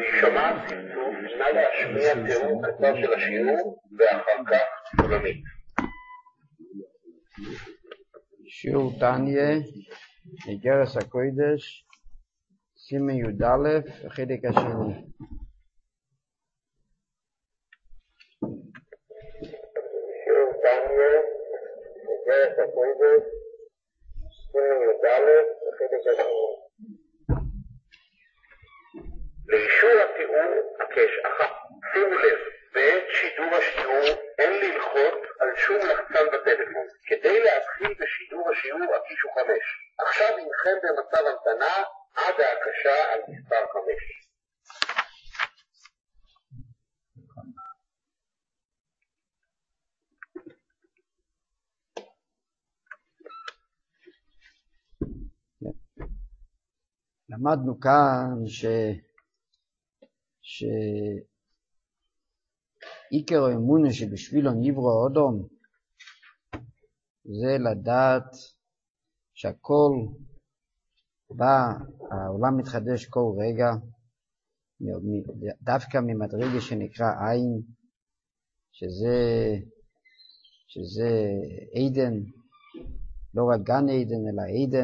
להישמע צפצוף, נא להשמיע תיאור קצר של השיעור ואחר כך עולמית. שיעור תניה, איגרת הקודש, סימן י"א, החלק השני. שיעור תניה, איגרת הקודש, סימן י"א, החלק השני. לאישור התיאור הקש אחת. שימו לב, בעת שידור השיעור אין ללחוץ על שום לחצן בטלפון. כדי להתחיל בשידור השיעור הקישו 5. עכשיו אינכם במצב המתנה עד ההקשה על מספר 5. למדנו כאן עיקר האמונה שבשבילו נברא אדם זה לדעת שהכל בא, העולם מתחדש כל רגע, דווקא ממדרגה שנקרא עין, שזה עדן, לא רק גן עדן אלא עדן.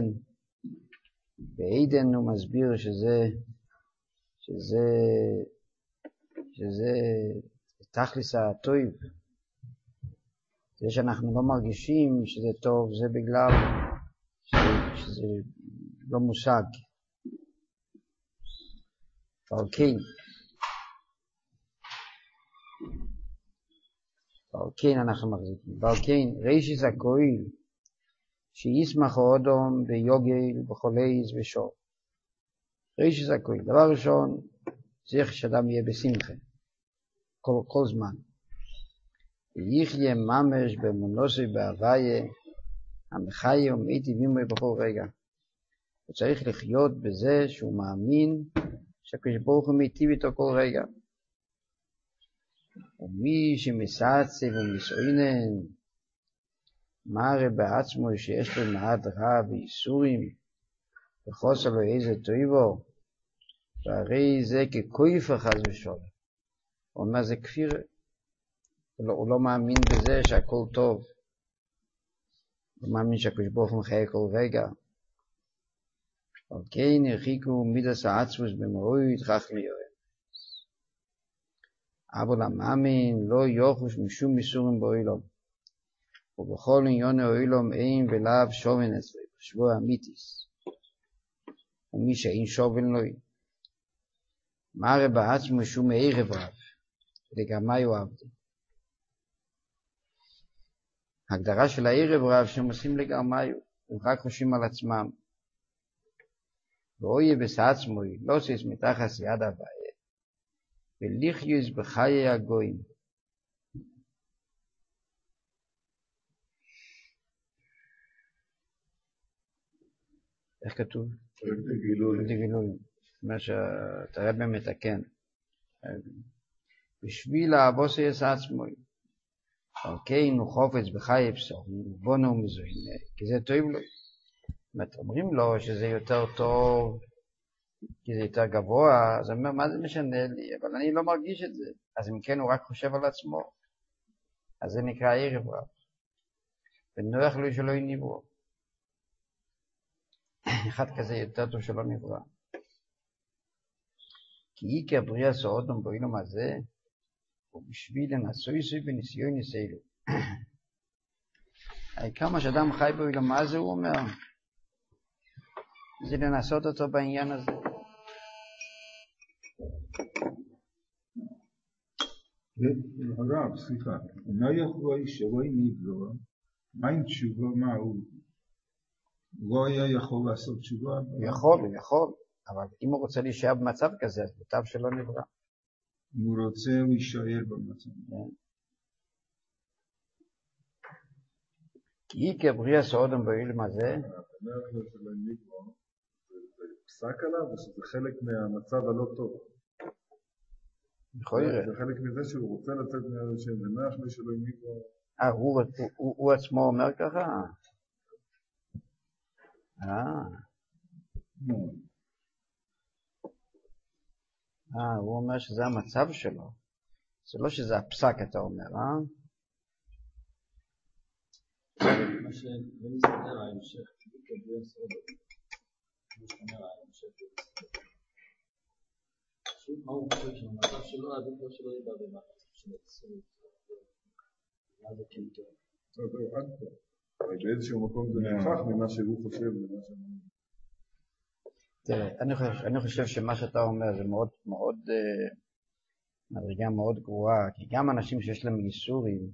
בעדן הוא מסביר שזה תכלס הטוב. זה שאנחנו לא מרגישים שזה טוב, זה בגלל שזה לא מושג. ועל כן אנחנו מחזיקים. ועל כן רישיס הכהל שישמח האדם ביוגל בחולייס ושור. רישיס הכהל, דבר ראשון, צריך שאדם יהיה בשמחה כל זמן. ויחיה ממש באמונוסי בהוויה המחיה ומיטיב עמו בכל רגע. הוא צריך לחיות בזה שהוא מאמין שהקדוש ברוך הוא מיטיב איתו כל רגע. ומי שמסעצב ומסעינן מראה בעצמו שיש לו מעט רע ואיסורים וחוסר לו איזה טויבו, והרי זה ככויפה חס ושלום. הוא אומר זה כפיר, הוא לא מאמין בזה שהכל טוב. הוא מאמין שהקדוש ברוך הוא מחיה כל רגע. על כן הרחיקו מידס העצמוס במועיד כך ליואל. אבל המאמין לא יוחוש משום איסורים באוילום. ובכל עניון האוילום אין ולאו שובן אצלו, בשבוע אמיתיס. ומי שאין שובן לא אין. מראה בעצמו שום ערב רב, לגמרי הוא עבדי. הגדרה של הערב רב שהם עושים לגמרי, הם רק חושבים על עצמם. ואויה בסעצמו, לא שיש מתחס יד הבעיה, וליחיוס בחיי הגויים. איך כתוב? דגילוי. מה שאתה רבי מתקן. בשביל האבוס יש עצמו. כן הוא חופץ בחיי פסור, בונו ומזוין, כי זה טוב לו. אומרים לו שזה יותר טוב, כי זה יותר גבוה, אז הוא אומר, מה זה משנה לי? אבל אני לא מרגיש את זה. אז אם כן הוא רק חושב על עצמו. אז זה נקרא ערב רב. ונוח לו שלא יניברו. אחד כזה יותר טוב שלא נברא. כי עיקר בריאה סעודום באילום הזה, ובשביל לנסויסוי בניסיון ניסיילו. כמה שאדם חי באילום הזה, הוא אומר, זה לנסות אותו בעניין הזה. הרב, סליחה, מה יכול שלא נברא? מה עם תשובה, מה הוא? לא היה יכול לעשות תשובה? יכול, אבל אם הוא רוצה להישאר במצב כזה, אז מוטב שלא נברא. הוא רוצה להישאר במצב. כי עיקר בריאה סעודום באילום הזה, אומר שלא נברא, זה פסק עליו, ושזה חלק מהמצב הלא טוב. זה חלק מזה שהוא רוצה לצאת מהשם, ונח שלא נברא. הוא עצמו אומר ככה? הוא אומר שזה המצב שלו. זה לא שזה הפסק, אתה אומר, מה שלא מסתדר ההמשך, בלי הסודות. מה שאומר ההמשך. פשוט מה הוא חושב שהמצב שלו, עדיף לא שלא ידע במה. מה זה כן טוב? עד פה. אבל באיזשהו מקום זה נהפך ממה שהוא חושב למה שאומר. תראה, אני חושב שמה שאתה אומר זה מאוד מאוד, מדרגה מאוד גרועה, כי גם אנשים שיש להם ייסורים,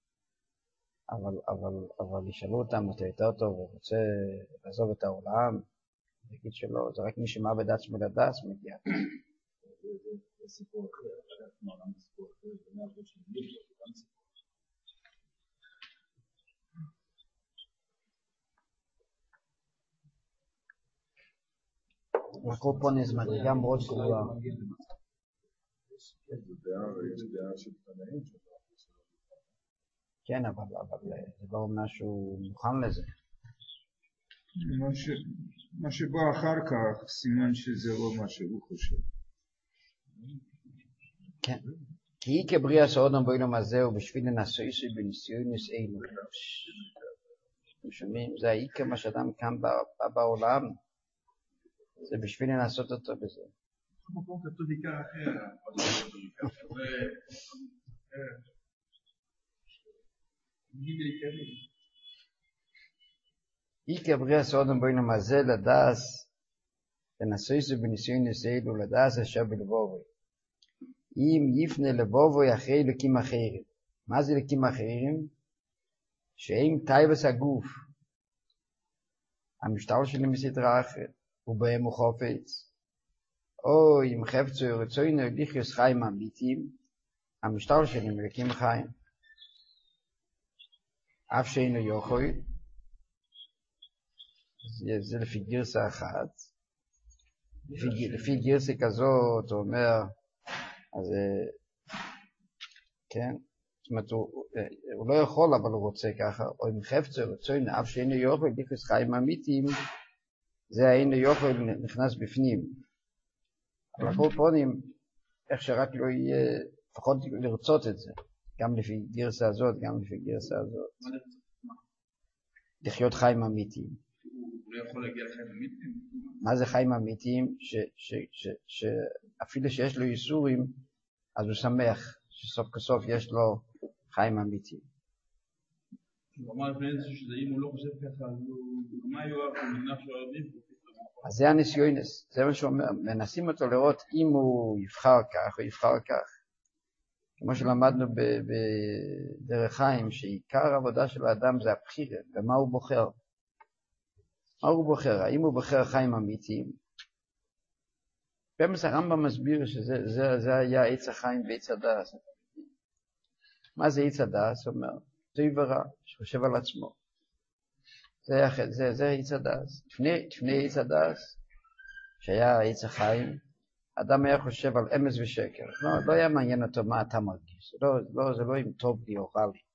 אבל ישאלו אותם, אתה יותר טוב ורוצה לעזוב את העולם, להגיד שלא, זה רק מי שמאבד עצמו לדעת מגיע. זה סיפור אחר, עכשיו גם סיפור אחר, זה מהעבוד של מישהו, זה גם סיפור. הקופוניז מדרגה מאוד גרועה. זה דעה של תנאים שלו. כן, אבל זה לא אומר שהוא מוכן לזה. מה שבא אחר כך, סימן שזה לא מה שהוא חושב. כן. כי היא כבריאה סעודם באילום הזה, ובשביל לנסויסוי בניסיונוס אילו. אתם שומעים? זה העיקר מה שאדם כאן בעולם. זה בשביל לנסות אותו בזה. מקום כתוב עיקר אחר. עיקר בריאה סעודם באילום הזה, לדעס, לנסויסוי בניסיונוס אילו, לדעס אשר בלבובו. אם יפנה לבובו אחרי אלוקים אחרים. מה זה אלוקים אחרים? שהם טייבס הגוף. המשטר שלי מסדרה אחרת. ובהם הוא חופץ. או אם חפצו רצוינו ליחיוס חיים אמיתיים, המשטר שלי מלכים חיים. אף שאינו יוכוי, זה לפי גרסה אחת. לפי גרסה כזאת, הוא אומר, אז כן, זאת אומרת, הוא לא יכול, אבל הוא רוצה ככה, או אם חפצו רצוינו, אף שאינו יוכוי ליחיוס חיים אמיתיים, זה היינו יוכל נכנס בפנים. אבל הכל פונים, איך שרק לא יהיה, לפחות לרצות את זה. גם לפי גרסה הזאת, גם לפי גרסה הזאת. לחיות חיים אמיתיים. הוא לא יכול להגיע לחיים אמיתיים? מה זה חיים אמיתיים? שאפילו שיש לו ייסורים, אז הוא שמח שסוף כסוף יש לו חיים אמיתיים. הוא אמר לפני איזשהו שזה אם הוא לא חושב ככה, אז מה יואב, הוא מנח שהוא ערביב? אז זה הניסיונס, זה מה שאומר, מנסים אותו לראות אם הוא יבחר כך או יבחר כך. כמו שלמדנו בדרך חיים, שעיקר העבודה של האדם זה הבחירה, ומה הוא בוחר. מה הוא בוחר? האם הוא בוחר חיים אמיתיים? במס הרמב"ם מסביר שזה היה עץ החיים ועץ הדעת. מה זה עץ הדעת? זאת אומרת, טוב ורע, שחושב על עצמו. זה עץ הדס. לפני עץ הדס, שהיה עץ החיים, אדם היה חושב על אמס ושקר. לא היה מעניין אותו מה אתה מרגיש. זה לא אם טוב לי או רע לי.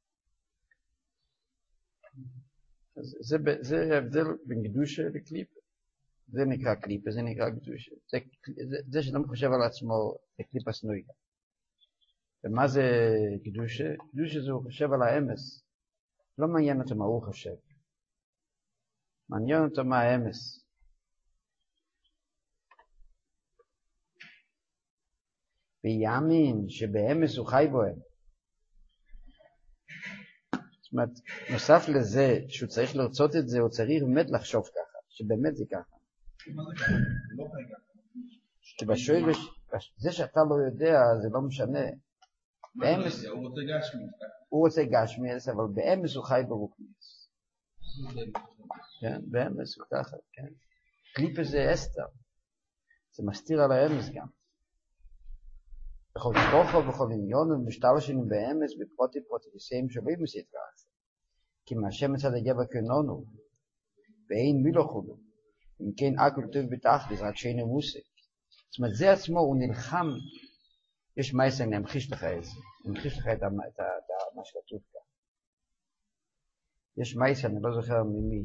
זה ההבדל בין קדושה לקליפה. זה נקרא קליפה, זה נקרא קדושה. זה שאדם חושב על עצמו, זה קליפה סנויגה. ומה זה קדושה? קדושה זה הוא חושב על האמס. לא מעניין אותו מה הוא חושב. מעניין אותו מה האמס. ויאמין שבאמס הוא חי בוהם. זאת אומרת, נוסף לזה שהוא צריך לרצות את זה, הוא צריך באמת לחשוב ככה, שבאמת זה ככה. מה זה ככה? זה לא חי ככה. כי בשורש, זה שאתה לא יודע, זה לא משנה. באמס, הוא רוצה גשמיס. הוא רוצה גשמיס, אבל באמס הוא חי ברוחניס. כן, באמס הוא ככה, כן. קליפה זה אסתר. זה מסתיר על האמס גם. בכל כוחו ובכל עניון ומשתלשנים באמס בפרוטי פרוטיסאים שווים מסתרה. כי מהשם מצד הגבר כנונו, ואין מי לא חולו. אם כן אקל טוב בתכלס, רק שאינו מוסק. זאת אומרת, זה עצמו הוא נלחם. יש מייסר, אני אמחיש לך את זה. אני אמחיש לך את מה שכתוב כאן. יש מייסר, אני לא זוכר ממי.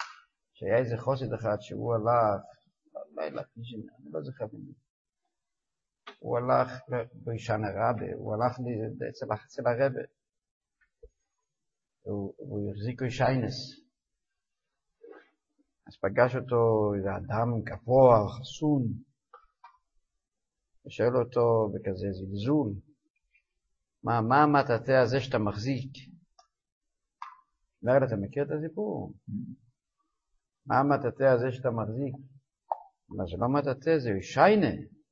שהיה איזה חוסד אחד שהוא הלך, אני לא זוכר ממי. הוא הלך בישן הרבה, הוא הלך אצל הרבה. הוא החזיק שיינס. אז פגש אותו איזה אדם גבוה, חסון, ושואל אותו בכזה זלזול, מה המטאטא הזה שאתה מחזיק? אומר, אתה מכיר את הסיפור? מה המטאטא הזה שאתה מחזיק? זה לא מטאטא, זה שיינה.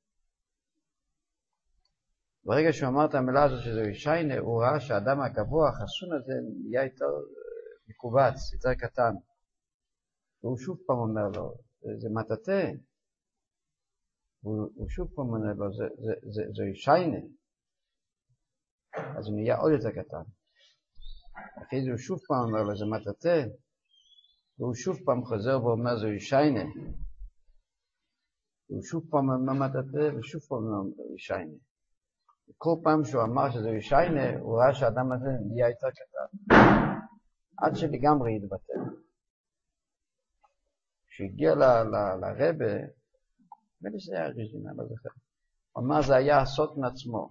ברגע שהוא אמר את המילה הזאת שזה שיינה, הוא ראה שהאדם הגבוה, החסון הזה, נהיה יותר מקובץ, יותר קטן. והוא שוב פעם אומר לו, זה מטאטא. הוא שוב פעם אומר לו, זה שיינה. אז הוא נהיה עוד יותר קטן. אחרי זה הוא שוב פעם אומר לו, זה מטאטא. והוא שוב פעם חוזר ואומר, זה שיינה. והוא שוב פעם אומר מטאטא, ושוב פעם אומר, זה שיינה. כל פעם שהוא אמר שזה שיינה, הוא ראה שהאדם הזה נהיה יותר קטן. עד שלגמרי התבטל. כשהגיע לרבה, בלי שזה היה ריזינה, לא זוכר. הוא אמר, זה היה הסוטן עצמו.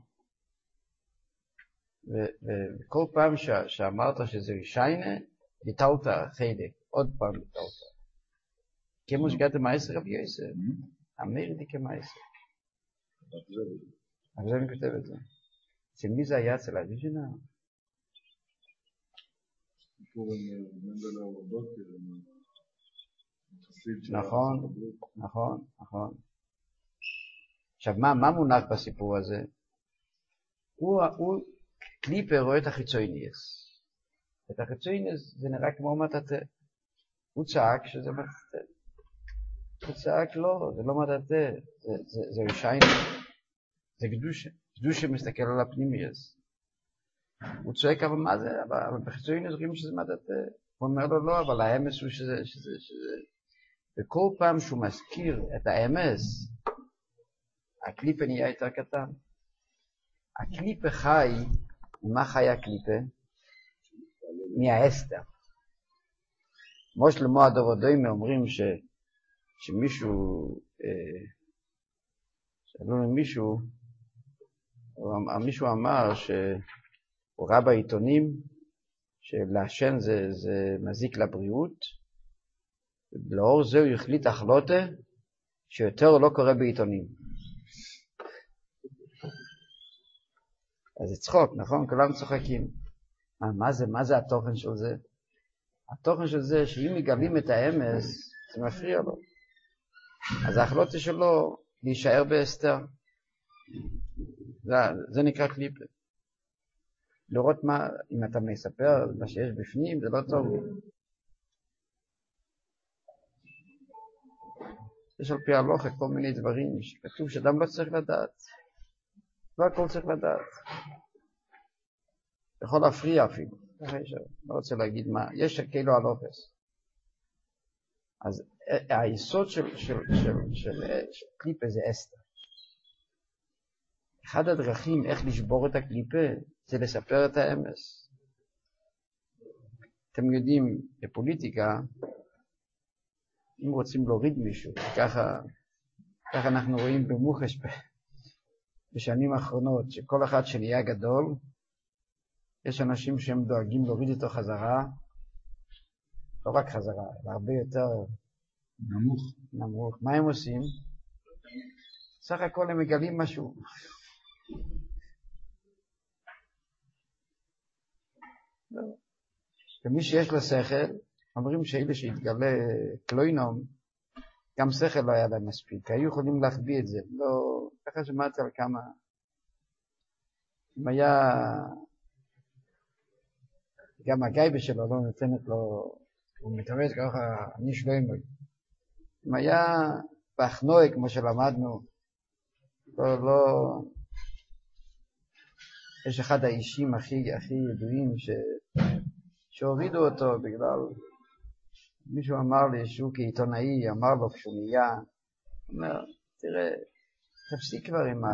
וכל פעם שאמרת שזה שיינה, ביטלת חלק, עוד פעם ביטלת. כמו שגעת מייסר רבי יוסף, אמר לי כמייסר. אז זה אני כותב את זה. אצל מי זה היה? אצל הריז'ינה? נכון. עכשיו, מה מונח בסיפור הזה? הוא קליפר רואה את החיצוניוס. את החיצוניוס זה נראה כמו מטאטא. הוא צעק שזה מטאטא. הוא צעק לא, זה לא מטאטא, זה שיינה. זה קדושה. קדושה מסתכל על הפנימיוס. הוא צועק, אבל מה זה? אבל בחיצוניוס רואים שזה מטאטא. הוא אומר לו לא, אבל האמס הוא שזה. וכל פעם שהוא מזכיר את האמס, הקליפה נהיה יותר קטן. הקליפה חי, מה חי הקליפה? מהאסתר. כמו שלמה הדורודוימה אומרים שמישהו, מישהו אמר שהוא ראה בעיתונים שלעשן זה מזיק לבריאות, ולאור זה הוא החליט החלוטה שיותר לא קורא בעיתונים. אז זה צחוק, נכון? כולם צוחקים. מה זה התוכן של זה? התוכן של זה שאם מגלים את האמס, זה מפריע לו. אז ההחלטה שלו להישאר בהסתר. זה נקרא קליפה. לראות מה, אם אתה מספר מה שיש בפנים, זה לא טוב. יש על פי הלוכה כל מיני דברים שכתוב שאדם לא צריך לדעת. לא הכל צריך לדעת. יכול להפריע אפילו. לא רוצה להגיד מה. יש כאילו הלוכס. אז היסוד של קליפה זה אסתר. אחד הדרכים איך לשבור את הקליפה זה לספר את האמס. אתם יודעים, בפוליטיקה, אם רוצים להוריד מישהו, ככה אנחנו רואים במוחש בשנים האחרונות, שכל אחד שנהיה גדול, יש אנשים שהם דואגים להוריד אותו חזרה, לא רק חזרה, אלא הרבה יותר נמוך. מה הם עושים? סך הכל הם מגלים משהו. ומי שיש לו שכל, אומרים שאלה שהתגלה קלוינום, גם שכל לא היה להם מספיק, היו יכולים להחביא את זה. לא, ככה שמעתי על כמה. אם היה, גם הגייבה שלו לא נותנת לו, הוא מתאמץ ככה, אני שלוימוי. אם היה פחנוי, כמו שלמדנו, לא, יש אחד האישים הכי ידועים שהורידו אותו בגלל, מישהו אמר לי שהוא כעיתונאי, אמר לו כשהוא נהיה, אומר, תראה, תפסיק כבר עם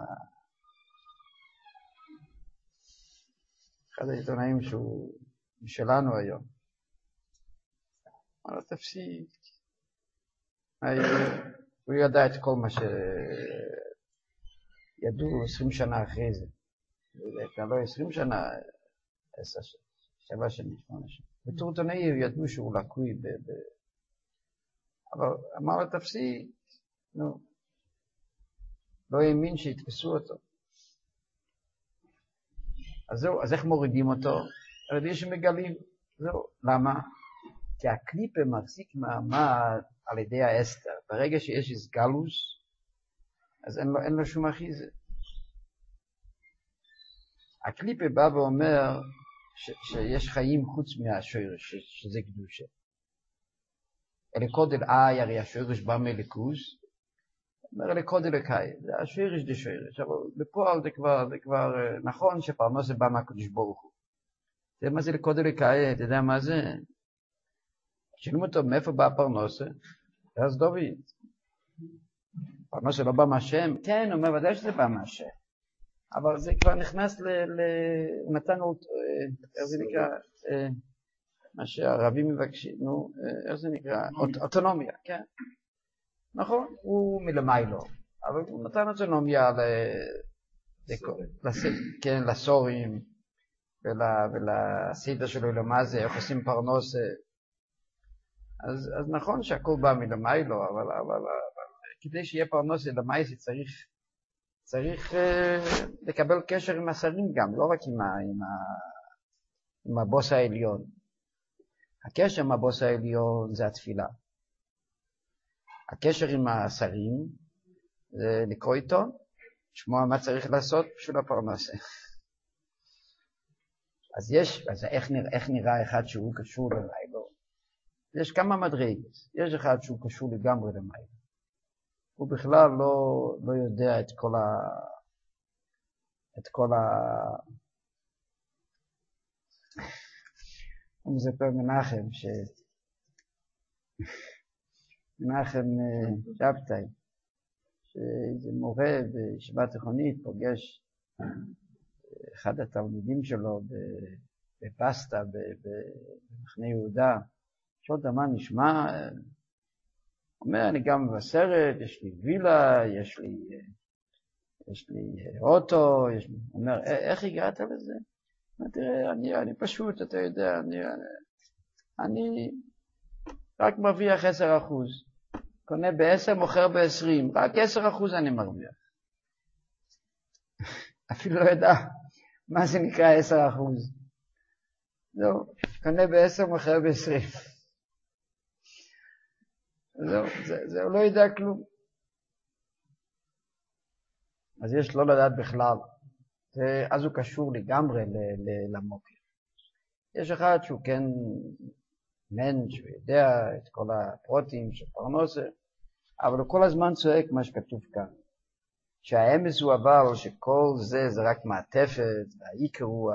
אחד העיתונאים שהוא משלנו היום. אמר לו, תפסיק. הוא ידע את כל מה ידעו 20 שנה אחרי זה. כבר לא 20 שנה, 10 שנה, 7 שנים, 8 שנים. בטורטונאי ידעו שהוא לקוי אבל אמר לו תפסיק, נו. לא האמין שיתפסו אותו. אז זהו, אז איך מורידים אותו? על ידי שמגלים. זהו, למה? כי הקליפה מחזיק מעמד על ידי האסתר. ברגע שיש איסגלוס, אז אין לו שום אחיזה. הקליפה בא ואומר שיש חיים חוץ מהשורש, שזה קדושה. אלה קודל הרי השורש בא מלכוס, אומר אלה קודל לקאי, זה השורש דה שורש, אבל בפועל זה כבר נכון שפרנוסה בא מהקדוש ברוך הוא. זה מה זה לקודל לקאי, אתה יודע מה זה? שואלים אותו מאיפה בא פרנוסה? אז דוד. פרנוסה לא בא מהשם? כן, הוא אומר ודאי שזה בא מהשם. אבל זה כבר נכנס נתן, איך זה נקרא, מה שהערבים מבקשים, נו, איך זה נקרא, אוטונומיה, כן. נכון, הוא מלמיילו, אבל הוא נתן אוטונומיה לסורים ולסדר שלו למה זה, איך עושים פרנוסה. אז נכון שהכל בא מלמיילו, אבל כדי שיהיה פרנוסה למייסי צריך לקבל קשר עם השרים גם, לא רק עם הבוס העליון. הקשר עם הבוס העליון זה התפילה. הקשר עם השרים זה לקרוא עיתון, לשמוע מה צריך לעשות בשביל הפרנסה. אז איך נראה אחד שהוא קשור למיילו? יש כמה מדרגות. יש אחד שהוא קשור לגמרי למיילו. הוא בכלל לא יודע את כל הוא מספר מנחם מנחם שבתאי, שאיזה מורה בישיבה תיכונית פוגש אחד התלמידים שלו בפסטה במחנה יהודה, שואל אותו מה נשמע? אומר, אני גם בסרט, יש לי וילה, יש לי אוטו, אומר, איך הגעת לזה? תראה, אני פשוט, אתה יודע, אני רק מרוויח 10%. קונה ב10, מוכר ב20, רק 10% אני מרוויח. אפילו לא ידע מה זה נקרא 10%. זהו, קונה ב10, מוכר ב20. זהו, הוא לא ידע כלום. אז יש לא לדעת בכלל. אז הוא קשור לגמרי למוקר. יש אחד שהוא כן מנש, שהוא יודע את כל הפרוטים של פרנוסה, אבל הוא כל הזמן צועק מה שכתוב כאן. שהאמס הוא אבל שכל זה רק מעטפת, והעיקר הוא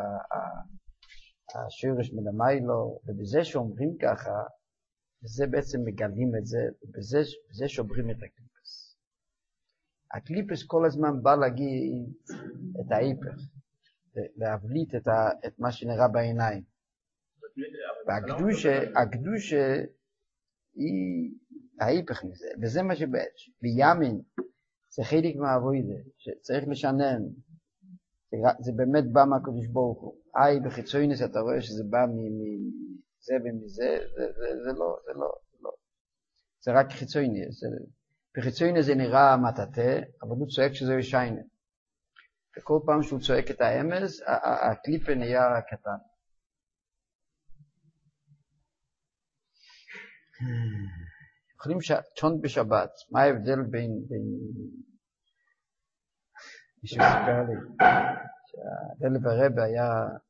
השורש מלמיילו, ובזה שאומרים ככה, וזה בעצם מגלים את זה, ובזה שוברים את הקליפס. הקליפס כל הזמן בא להגיד את ההיפך, להבליט את מה שנראה בעיניים. והקדושה היא ההיפך מזה, וזה מה שבעצם, בימין זה חלק מהעבודה, שצריך לשנן, זה באמת בא מהקדוש ברוך הוא. בחיצוינס אתה רואה שזה בא מזה ומזה, זה לא. זה רק חיצוינס. בחיצוינס זה נראה מטאטה, אבל הוא צועק שזה ישיינה. וכל פעם שהוא צועק את האמס, הקליפה נהיה קטן. אוכלים צ'ונט בשבת, מה ההבדל בין מישהו ספר לי, שהדל ברבא היה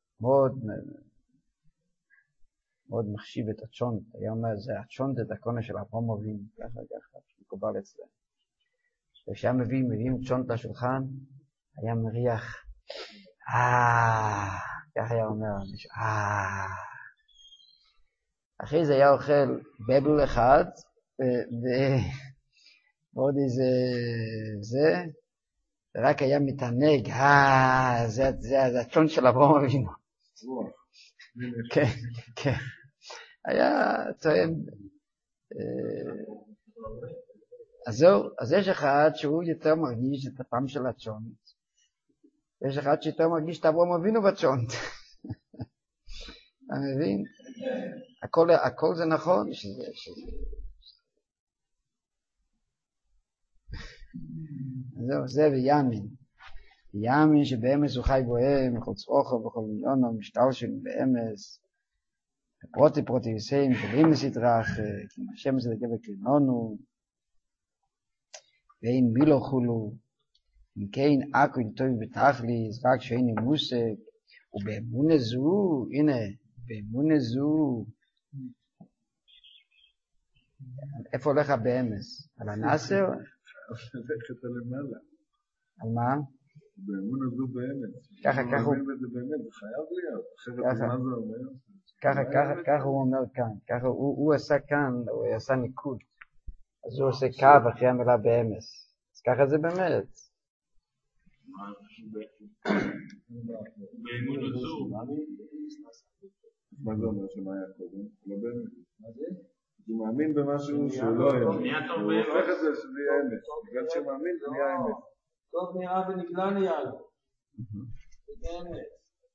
מאוד מחשיב את הצ'ונט, היה אומר, זה הצ'ונט את הקונה של אברהם אבינו, ככה, מקובל אצלם. כשהיה מביאים צ'ונט לשולחן, היה מריח, ככה היה אומר, אחרי זה היה אוכל בבל אחד, ועוד איזה זה, ורק היה מתענג, זה הצ'ון של אברהם אבינו. כן. היה טועם, אז זהו, אז יש אחד שהוא יותר מרגיש את הפעם של הצ'ונט, ויש אחד שיותר מרגיש את אברהם אבינו בצ'ונט. אתה מבין? הכל זה נכון. זהו, זה ויאמין. יאמין שבאמס הוא חי בוהם, מכל צרוכו, בכל מיליונו, משתלשל באמס, פרוטי יסיים, כלים יתרח, כי השם זה דגב וקרינונו, ואין מילו חולו, אם כן אקו אם טוב בתכליס, רק שאין עם מושג, ובאמונה זו, הנה, באמונה זו, איפה הולך באמס? על הנאסר? ללכת למעלה. על מה? באמונה זו באמס. ככה הוא... זה באמת, זה חייב להיות. אחרת מה זה אומר? ככה הוא אומר כאן. ככה הוא עשה כאן, הוא עשה ניקוד. אז הוא עושה קו אחרי המילה באמס. אז ככה זה באמת. באמונה זו. מה זה אומר שמה היה קודם? לא באמת. מה זה? הוא מאמין במשהו שהוא לא אמס. הוא הופך את זה שזה יהיה אמס. בגלל שמאמין זה נהיה אמס. טוב נראה ונגלה נהיה לו. זה אמס.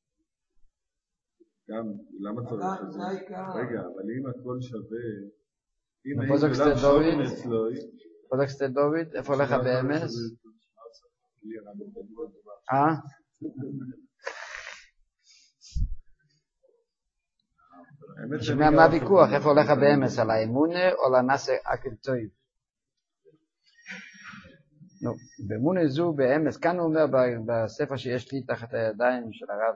גם, למה צריך את זה? רגע, אבל אם הכל שווה, אם איפה זה קצת דוד? איפה זה קצת דוד? איפה הולך באמס? מה הוויכוח? איפה הולך באמס? על האמונה או על הנאסר אקל טוב? נו, באמונה זו באמס, כאן הוא אומר בספר שיש לי תחת הידיים של הרב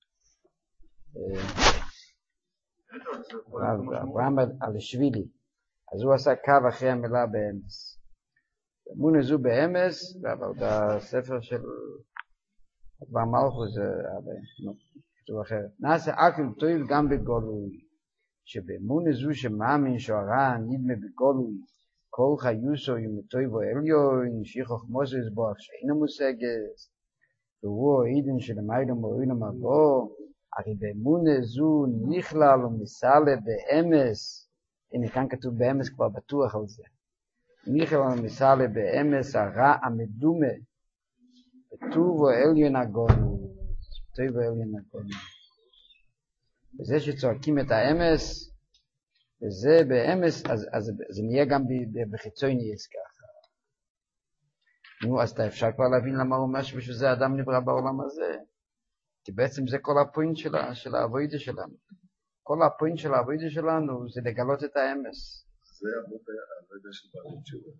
אברהם אלשווילי, אז הוא עשה קו אחרי המילה באמס. באמונה זו באמס, אבל בספר של אברהם מלכוס זה כתוב אחרת. נעשה אקל טוב גם בגולוי, שבאמונה זו שמאמין שהרע נדמה בגולוי, כל חיוסו יומטוי ואליון, שיחוך מוזס בו אך שאינו מושגס, והוא העידן שלמיילה מורינו מבוא, הרי באמונה זו נכלל ומסלה באמס, הנה כאן כתוב באמס כבר בטוח על זה, נכלל ומסלה באמס הרע המדומה, וטוב ואליון הגולו, טוב ואליון הגולו. וזה שצועקים את האמס, וזה באמס, אז זה נהיה גם בחיצוי נהייס ככה. נו, אז אתה אפשר כבר להבין למה הוא אומר שבשביל זה האדם נברא בעולם הזה. כי בעצם זה כל הפוינט של העבודה שלנו. כל הפוינט של העבודה שלנו זה לגלות את האמס. זה העבודה של בעלות שלו,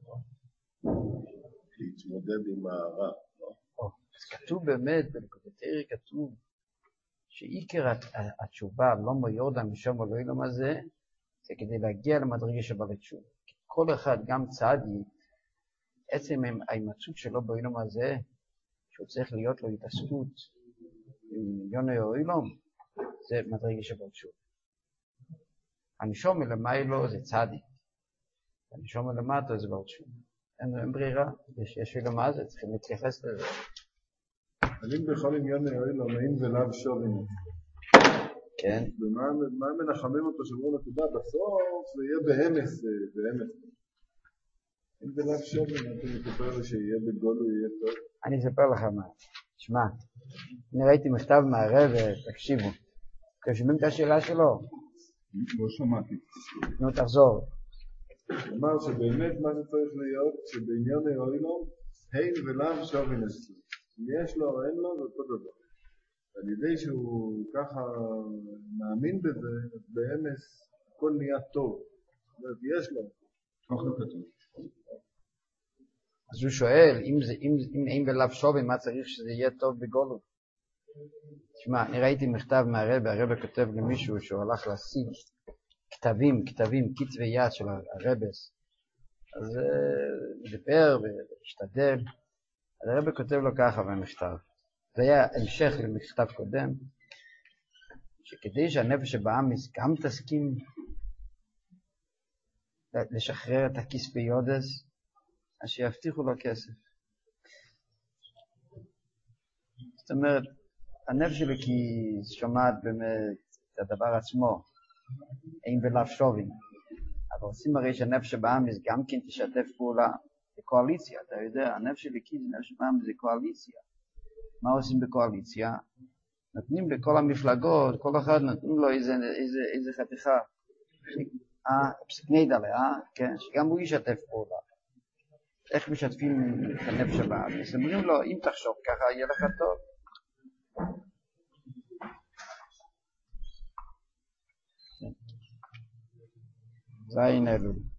להתמודד עם הרע. אז כתוב באמת, בנקודתרי כתוב, שעיקר התשובה לא מיורדה משום אלוהים הזה, זה כדי להגיע למדרגה שבא לתשובה. כל אחד, גם צעדי, עצם ההימצאות שלו באילום הזה, שהוא צריך להיות לו התעסקות עם מיליון האילום, זה מדרגה שבא לתשובה. הנשום מלמיילו זה צעדי, הנשום מלמטו זה בא לתשובה. אין ברירה, יש אילומה זה, צריכים להתייחס לזה. אבל אם בכל עניין האילום, האם זה לאו שורים? כן. ומה מנחמים אותו שברו נקודה? בסוף זה יהיה בהמס, בהמס. אם זה לאו שורים, אתה מספר לו שיהיה בגולו, יהיה טוב. אני אספר לך מה. שמע, אני ראיתי מכתב מהרב, תקשיבו. אתם שומעים את השאלה שלו? לא שמעתי. נו, תחזור. הוא אמר שבאמת מה שצריך להיות, שבעניין האילום, אין ולאו שורים אצלו. אם יש לו או אין לו, זה אותו דבר. על ידי שהוא ככה מאמין בזה, אז באמס הכל נהיה טוב. זאת אומרת, יש לו. כך לא כתוב. אז הוא שואל, אם אין בלאו שובים, מה צריך שזה יהיה טוב בגולו? תשמע, אני ראיתי מכתב מהרבא, הרבא כותב למישהו שהוא הלך להשיג כתבים, כתבי יד של הרבס. אז דיבר והשתדל. אז הרבא כותב לו ככה במכתב. זה היה המשך למכתב קודם, שכדי שהנפש שבאמיס גם תסכים לשחרר את הכיס ביודס, אז שיבטיחו לו כסף. זאת אומרת, הנפש שלי כי שומעת באמת את הדבר עצמו, אין בלאו שובים, אבל עושים הרי שהנפש שבאמיס גם כן תשתף פעולה, זה קואליציה, אתה יודע, הנפש אלוקי זה נפש פעם, זה קואליציה. מה עושים בקואליציה? נותנים לכל המפלגות, כל אחד נותנים לו איזה חתיכה, פסקנית עליה, כן, שגם הוא ישתף פעולה. איך משתפים את הנפש הבאה? אז אומרים לו, אם תחשוב ככה, יהיה לך טוב. זין אלול.